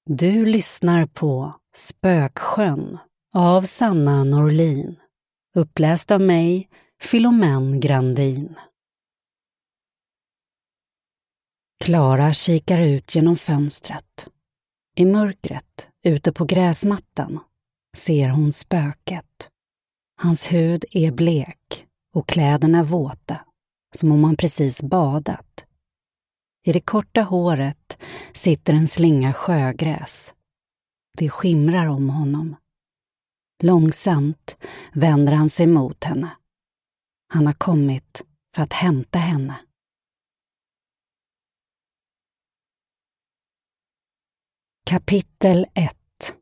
Du lyssnar på Spöksjön av Sanna Norlin, uppläst av mig, Philomène Grandin. Klara kikar ut genom fönstret. I mörkret, ute på gräsmattan, ser hon spöket. Hans hud är blek och kläderna våta, som om han precis badat. I det korta håret sitter en slinga sjögräs. Det skimrar om honom. Långsamt vänder han sig mot henne. Han har kommit för att hämta henne. Kapitel 1.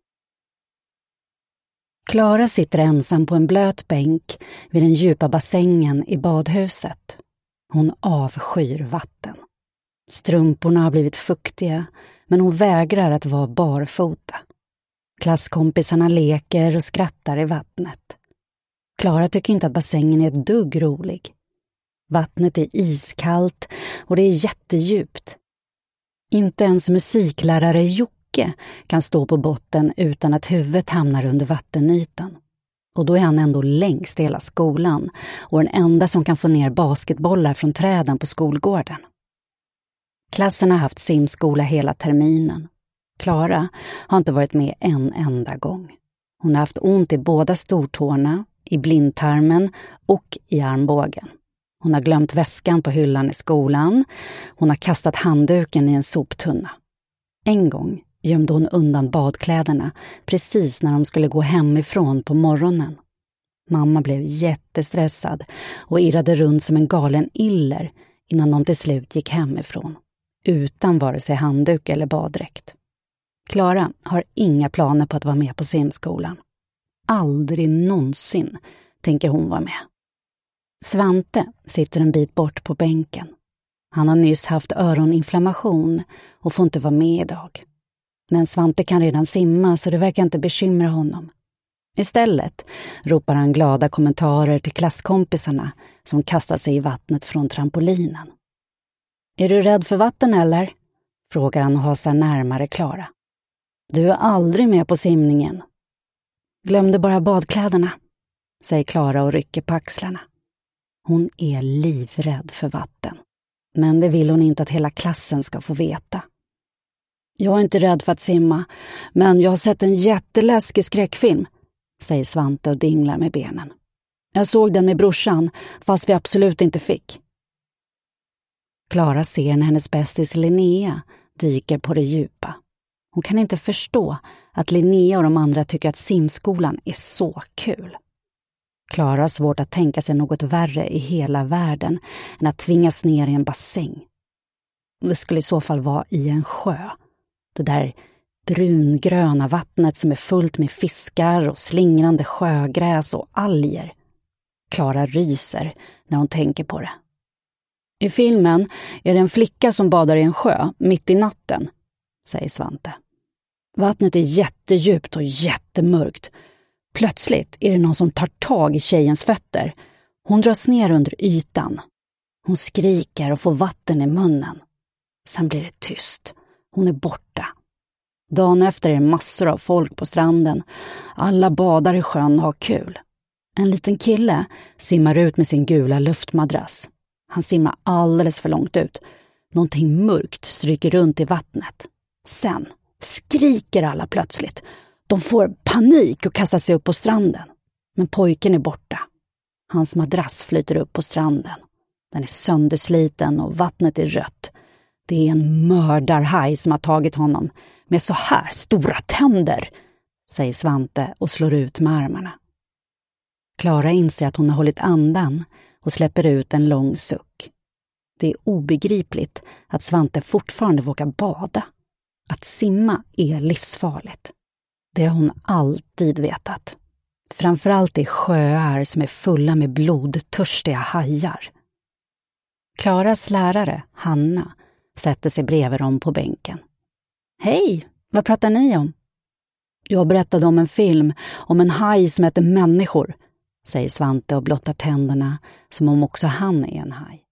Klara sitter ensam på en blöt bänk vid den djupa bassängen i badhuset. Hon avskyr vatten. Strumporna har blivit fuktiga, men hon vägrar att vara barfota. Klasskompisarna leker och skrattar i vattnet. Klara tycker inte att bassängen är ett dugg rolig. Vattnet är iskallt och det är jättedjupt. Inte ens musiklärare Jocke kan stå på botten utan att huvudet hamnar under vattenytan. Och då är han ändå längst i hela skolan och den enda som kan få ner basketbollar från träden på skolgården. Klassen har haft simskola hela terminen. Klara har inte varit med en enda gång. Hon har haft ont i båda stortårna, i blindtarmen och i armbågen. Hon har glömt väskan på hyllan i skolan. Hon har kastat handduken i en soptunna. En gång gömde hon undan badkläderna precis när de skulle gå hemifrån på morgonen. Mamma blev jättestressad och irrade runt som en galen iller innan de till slut gick hemifrån. Utan vare sig handduk eller baddräkt. Klara har inga planer på att vara med på simskolan. Aldrig någonsin tänker hon vara med. Svante sitter en bit bort på bänken. Han har nyss haft öroninflammation och får inte vara med idag. Men Svante kan redan simma så det verkar inte bekymra honom. Istället ropar han glada kommentarer till klasskompisarna som kastar sig i vattnet från trampolinen. Är du rädd för vatten eller? Frågar han och hasar närmare Klara. Du är aldrig med på simningen. Glömde bara badkläderna, säger Klara och rycker på axlarna. Hon är livrädd för vatten. Men det vill hon inte att hela klassen ska få veta. Jag är inte rädd för att simma, men jag har sett en jätteläskig skräckfilm, säger Svante och dinglar med benen. Jag såg den med brorsan, fast vi absolut inte fick. Klara ser när hennes bästis Linnea dyker på det djupa. Hon kan inte förstå att Linnea och de andra tycker att simskolan är så kul. Klara har svårt att tänka sig något värre i hela världen än att tvingas ner i en bassäng. Det skulle i så fall vara i en sjö. Det där brungröna vattnet som är fullt med fiskar och slingrande sjögräs och alger. Klara ryser när hon tänker på det. I filmen är det en flicka som badar i en sjö mitt i natten, säger Svante. Vattnet är jättedjupt och jättemörkt. Plötsligt är det någon som tar tag i tjejens fötter. Hon dras ner under ytan. Hon skriker och får vatten i munnen. Sen blir det tyst. Hon är borta. Dagen efter är det massor av folk på stranden. Alla badar i sjön och har kul. En liten kille simmar ut med sin gula luftmadrass. Han simmar alldeles för långt ut. Någonting mörkt stryker runt i vattnet. Sen skriker alla plötsligt. De får panik och kastar sig upp på stranden. Men pojken är borta. Hans madrass flyter upp på stranden. Den är söndersliten och vattnet är rött. Det är en mördarhaj som har tagit honom med så här stora tänder, säger Svante och slår ut med armarna. Klara inser att hon har hållit andan och släpper ut en lång suck. Det är obegripligt att Svante fortfarande vågar bada. Att simma är livsfarligt. Det har hon alltid vetat. Framförallt i sjöar som är fulla med blodtörstiga hajar. Klaras lärare, Hanna, sätter sig bredvid dem på bänken. Hej, vad pratar ni om? Jag berättade om en film om en haj som heter Människor, säger Svante och blottar tänderna som om också han är en haj.